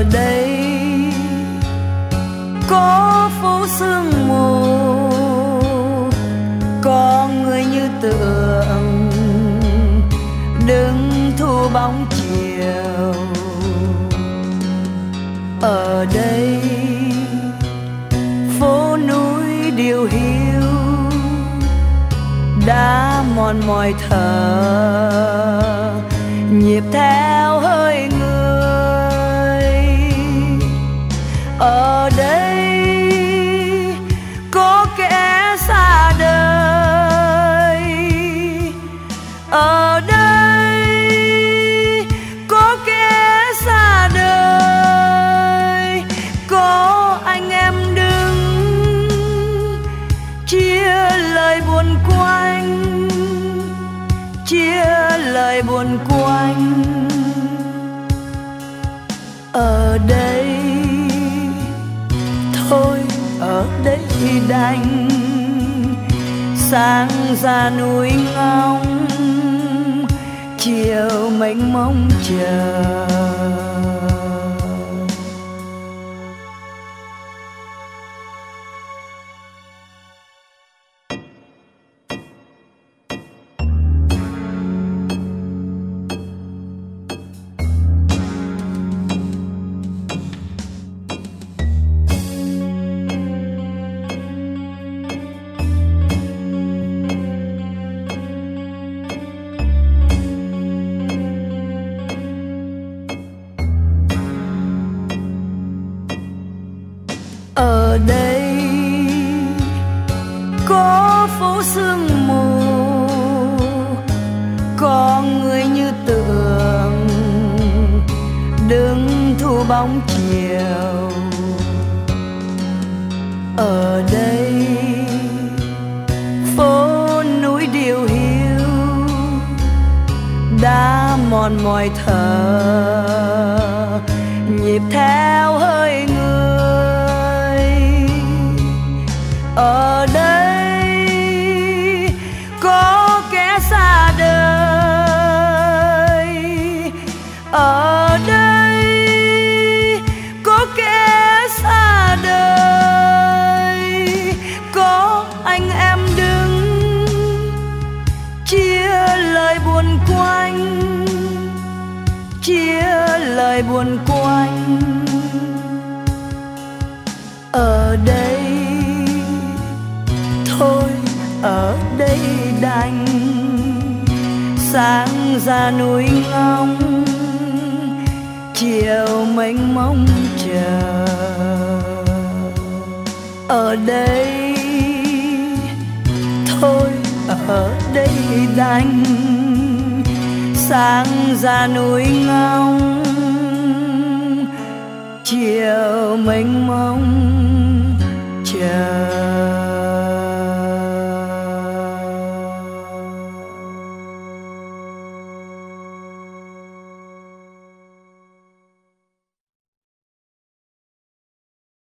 Ở đây có phố sương mù, có người như tượng đứng thu bóng chiều. Ở đây phố núi điều hiu đã mòn mỏi thở, nhịp theo hơi người. Ở đây có kẻ xa đời, ở đây có kẻ xa đời, có anh em đứng chia lời buồn quanh, chia lời buồn quanh. Ở đây thôi, ở đây đành sáng ra núi ngóng, chiều mênh mông chờ. Ở đây có phố sương mù, có người như tượng đứng thu bóng chiều. Ở đây phố núi điều hiu đã mòn mỏi thở, nhịp theo hơi người. Ở đây có kẻ xa đời, ở đây có kẻ xa đời, có anh em đứng chia lời buồn quanh, chia lời buồn quanh. Ở đây thôi, ở đây đành sáng ra núi ngóng, chiều mênh mông chờ. Ở đây thôi, ở đây đành sáng ra núi ngóng, chiều mênh mông chờ.